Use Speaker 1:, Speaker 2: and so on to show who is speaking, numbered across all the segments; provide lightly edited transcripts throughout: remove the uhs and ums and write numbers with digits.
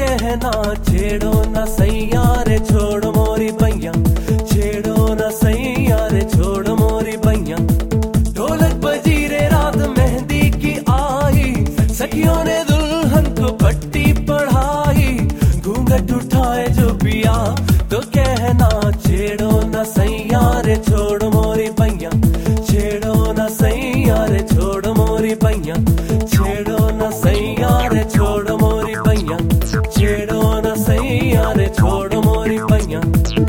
Speaker 1: कहना छेड़ो ना सैया रे छोड़ मोरी बैया, छेड़ो ना सैया रे छोड़ मोरी बैया। ढोलक बजी रे रात मेहंदी की आई, सखियों ने दुल्हन को पट्टी पढ़ाई। घूंघट उठाए जो पिया तो कहना छेड़ो ना सैया रे छोड़ मोरी बैया, छेड़ो ना सैया रे छोड़ मोरी बैया, छेड़ो ना सैया रे छोड़ मोरी बैया, छेड़ो ना सैया रे छोड़ मोरी बैया।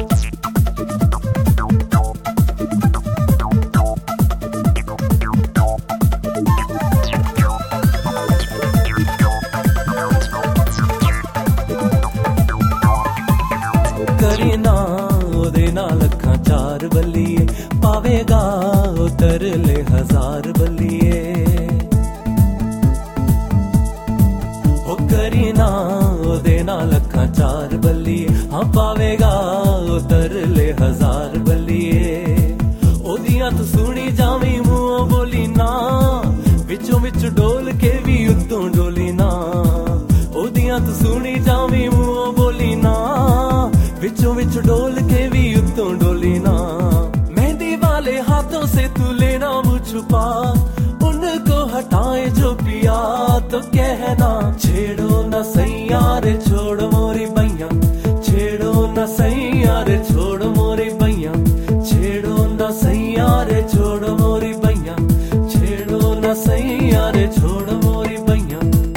Speaker 1: करीना ओदे नाल अखां चार बल्लिए, पावेगा उतर ले 1000 बल्लिए। ओ करीना ओदे नाल अखां चार बल्लिए, हाँ पावेगा उतर ले 1000 बल्लिए। ओदियां तू सुनी जावी मुंहों बोली ना, विचों विच डोल के भी उत्तों डोली ना। ओदियां तू सुनी जावी मुंहों बोली ना, विचों विच डोल के भी उत्तों डोली ना। मेहंदी वाले हाथों से तू लेना मुँह छुपा, उनको हटाए जो पिया तो कहना छेड़ो ना सैया रे छोड़ मोरी बैया, छेड़ो ना सैया रे छोड़ मोरी बैया, छेड़ो ना सैया रे छोड़ मोरी बैया, छेड़ो ना सैया रे छोड़ मोरी बैया।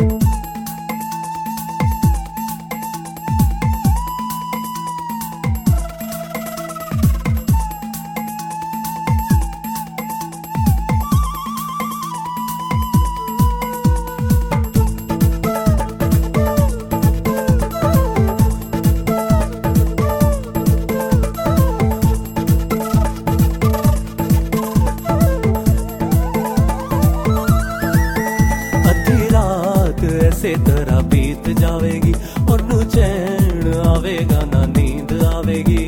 Speaker 1: ऐसे तरह बीत जावेगी और नू चैन आवेगा ना नींद आवेगी।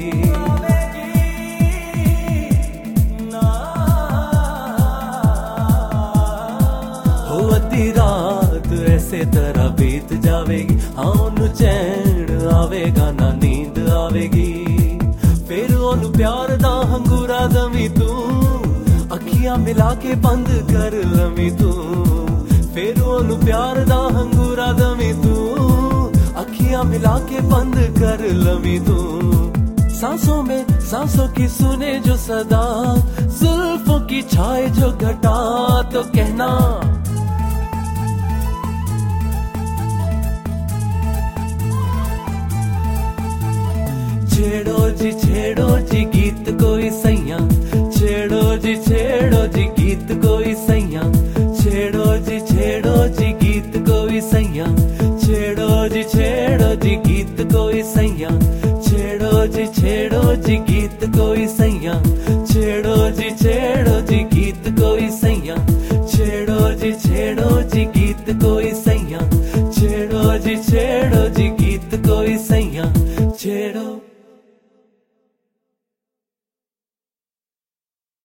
Speaker 1: हो अद्धी रात ऐसे तरह बीत जावेगी, हाँ नू चैन आवेगा ना नींद आवेगी। फिर ओनू प्यार दा हंगूरा दमी तू, अखियां मिला के बंद कर लमी तू। फिर ओनू प्यार दा हंगूरा दमी तू, अखियां मिला के बंद कर लवी तू। सांसों में सांसों की सुने जो सदा, जुल्फों की छाए जो घटा तो कहना छेड़ो जी गीत कोई सैया, छेड़ो जी गीत कोई सैया, छेड़ो जी गीत कोई सैया, छेड़ो जी गीत कोई सैया, छेड़ो जी गीत कोई सैया, छेड़ो जी गीत कोई सैया, छेड़ो जी गीत कोई सैया, छेड़ो जी